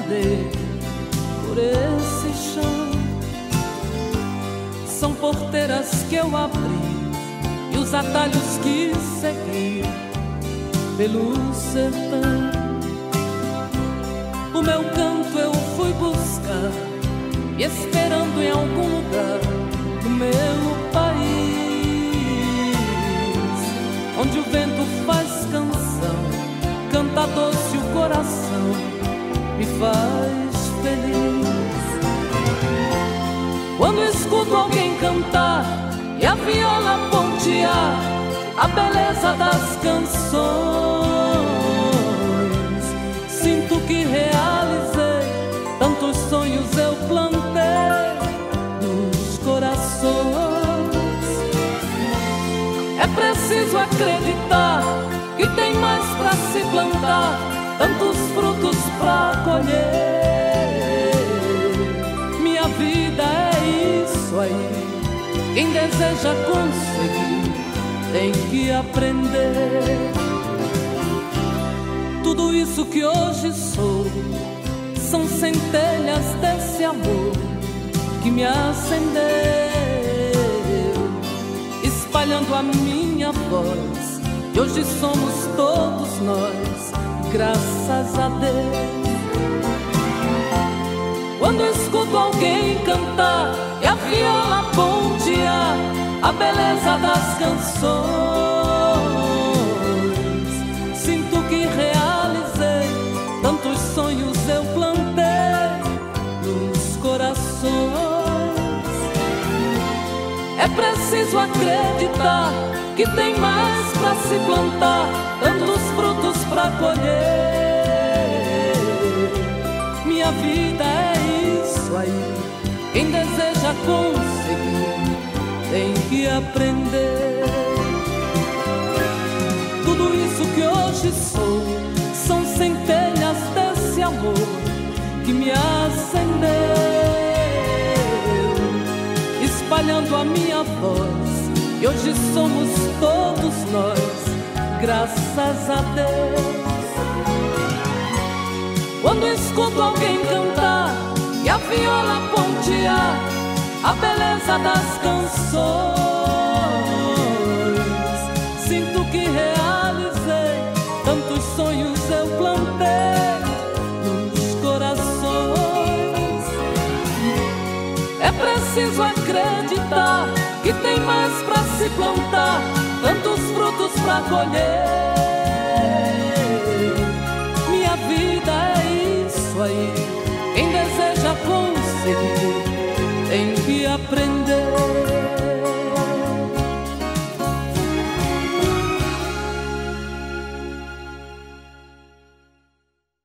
andei por esse chão. São porteiras que eu abri e os atalhos que segui pelo sertão. O meu canto eu fui buscar, e esperando em algum lugar do meu país, onde o vento faz canção, canta doce o coração, me faz feliz. Quando escuto alguém cantar e a viola pontear a beleza das canções, sinto que realizei tantos sonhos eu plantei nos corações. É preciso acreditar que tem mais pra se plantar, tantos frutos pra colher. Minha vida é isso aí, quem deseja conseguir tem que aprender. Tudo isso que hoje sou são centelhas desse amor que me acendeu, espalhando a minha voz. E hoje somos todos nós, graças a Deus. Quando escuto alguém cantar e a viola pontear a beleza das canções, sinto que realizei tantos sonhos eu plantei nos corações. É preciso acreditar que tem mais pra se plantar, tantos frutos pra colher. Minha vida é isso aí, quem deseja conseguir tem que aprender. Tudo isso que hoje sou são centelhas desse amor que me acendeu, espalhando a minha voz. E hoje somos todos nós, graças a Deus. Quando escuto alguém cantar e a viola pontear a beleza das canções, sinto que realizei tantos sonhos eu plantei nos corações. É preciso acreditar que tem mais pra se plantar, tantos frutos pra colher. Minha vida é isso aí, quem deseja conseguir tem que aprender.